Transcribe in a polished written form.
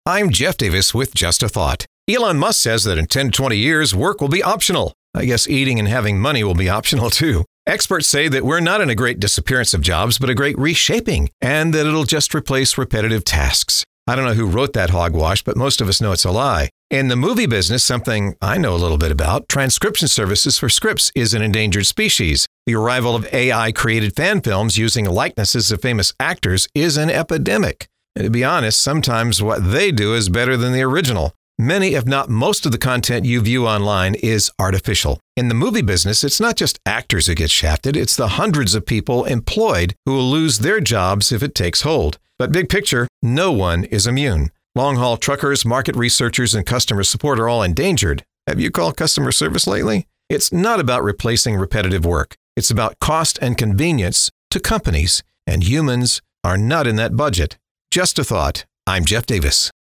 I'm Jeff Davis with Just a Thought. Elon Musk says that in 10 to 20 years, work will be optional. I guess eating and having money will be optional too. Experts say that we're not in a great disappearance of jobs, but a great reshaping, and that it'll just replace repetitive tasks. I don't know who wrote that hogwash, but most of us know it's a lie. In the movie business, something I know a little bit about, transcription services for scripts is an endangered species. The arrival of AI-created fan films using likenesses of famous actors is an epidemic. And to be honest, sometimes what they do is better than the original. Many, if not most of the content you view online is artificial. In the movie business, it's not just actors who get shafted, it's the hundreds of people employed who will lose their jobs if it takes hold. But big picture, no one is immune. Long-haul truckers, market researchers, and customer support are all endangered. Have you called customer service lately? It's not about replacing repetitive work. It's about cost and convenience to companies, and humans are not in that budget. Just a thought. I'm Jeff Davis.